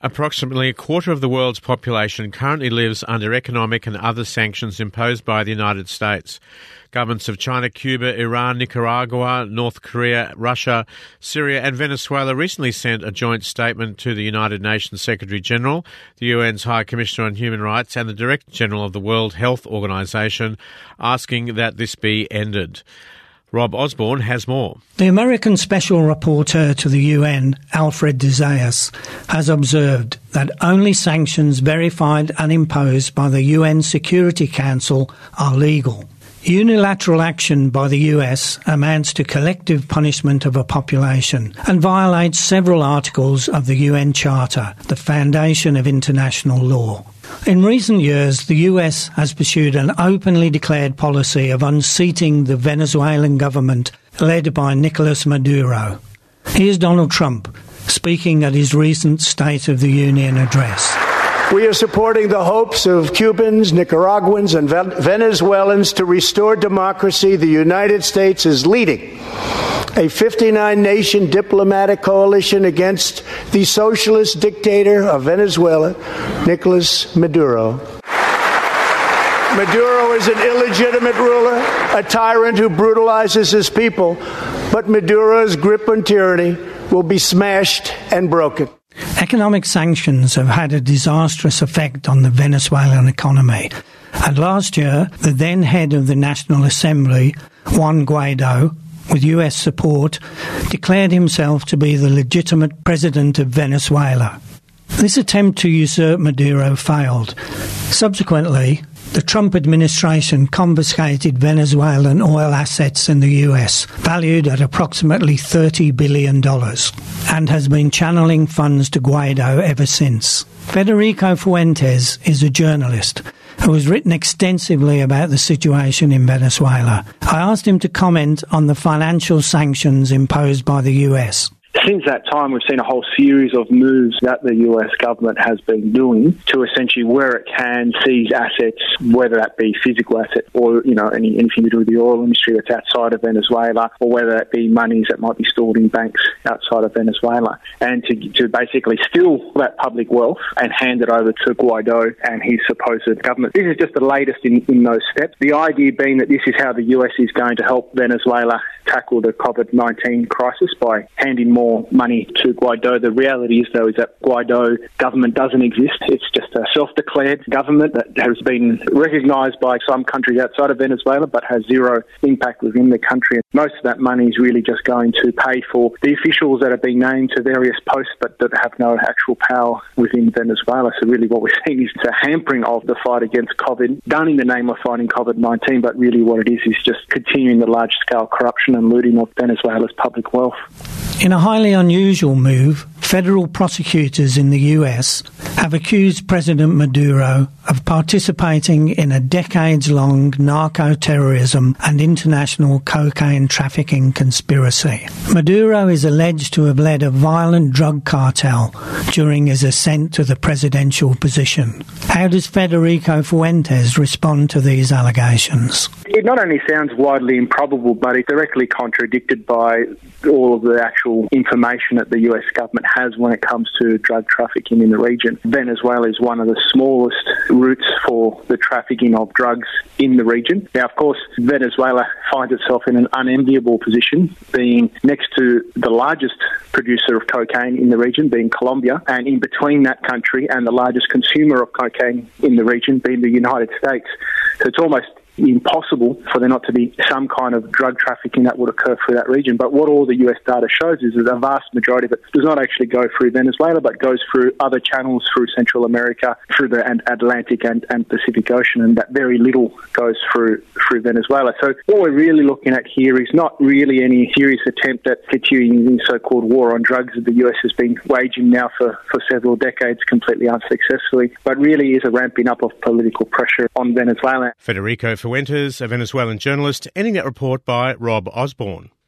Approximately a quarter of the world's population currently lives under economic and other sanctions imposed by the United States. Governments of China, Cuba, Iran, Nicaragua, North Korea, Russia, Syria and Venezuela recently sent a joint statement to the United Nations Secretary-General, the UN's High Commissioner on Human Rights and the Director General of the World Health Organization, asking that this be ended. Rob Osborne has more. The American Special Rapporteur to the UN, Alfred de Zayas, has observed that only sanctions verified and imposed by the UN Security Council are legal. Unilateral action by the US amounts to collective punishment of a population and violates several articles of the UN Charter, the foundation of international law. In recent years, the US has pursued an openly declared policy of unseating the Venezuelan government led by Nicolas Maduro. Here's Donald Trump speaking at his recent State of the Union address. We are supporting the hopes of Cubans, Nicaraguans, and Venezuelans to restore democracy. The United States is leading a 59-nation diplomatic coalition against the socialist dictator of Venezuela, Nicolas Maduro. Maduro is an illegitimate ruler, a tyrant who brutalizes his people, but Maduro's grip on tyranny will be smashed and broken. Economic sanctions have had a disastrous effect on the Venezuelan economy, and last year the then head of the National Assembly, Juan Guaido, with US support, declared himself to be the legitimate president of Venezuela. This attempt to usurp Maduro failed. Subsequently, the Trump administration confiscated Venezuelan oil assets in the US, valued at approximately $30 billion, and has been channeling funds to Guaido ever since. Federico Fuentes is a journalist who has written extensively about the situation in Venezuela. I asked him to comment on the financial sanctions imposed by the US. Since that time, we've seen a whole series of moves that the US government has been doing to essentially, where it can, seize assets, whether that be physical assets or, anything to do with the oil industry that's outside of Venezuela, or whether that be monies that might be stored in banks outside of Venezuela, and to basically steal that public wealth and hand it over to Guaido and his supposed government. This is just the latest in those steps. The idea being that this is how the US is going to help Venezuela tackle the COVID-19 crisis by handing more money to Guaido. The reality is, though, is that Guaido government doesn't exist. It's just a self-declared government that has been recognised by some countries outside of Venezuela but has zero impact within the country. Most of that money is really just going to pay for the officials that have been named to various posts but that have no actual power within Venezuela. So really what we're seeing is a hampering of the fight against COVID, done in the name of fighting COVID-19, but really what it is just continuing the large-scale corruption and looting of Venezuela's public wealth. In a highly unusual move, federal prosecutors in the US have accused President Maduro of participating in a decades-long narco-terrorism and international cocaine trafficking conspiracy. Maduro is alleged to have led a violent drug cartel during his ascent to the presidential position. How does Federico Fuentes respond to these allegations? It not only sounds widely improbable, but it's directly contradicted by all of the actual information that the US government has when it comes to drug trafficking in the region. Venezuela is one of the smallest routes for the trafficking of drugs in the region. Now, of course, Venezuela finds itself in an unenviable position, being next to the largest producer of cocaine in the region, being Colombia, and in between that country and the largest consumer of cocaine in the region, being the United States. So it's almost impossible for there not to be some kind of drug trafficking that would occur through that region. But what all the US data shows is that a vast majority of it does not actually go through Venezuela, but goes through other channels, through Central America, through the Atlantic and Pacific Ocean, and that very little goes through Venezuela. So what we're really looking at here is not really any serious attempt at continuing the so-called war on drugs that the US has been waging now for several decades, completely unsuccessfully, but really is a ramping up of political pressure on Venezuela. Federico Fuentes, a Venezuelan journalist, ending that report by Rob Osborne.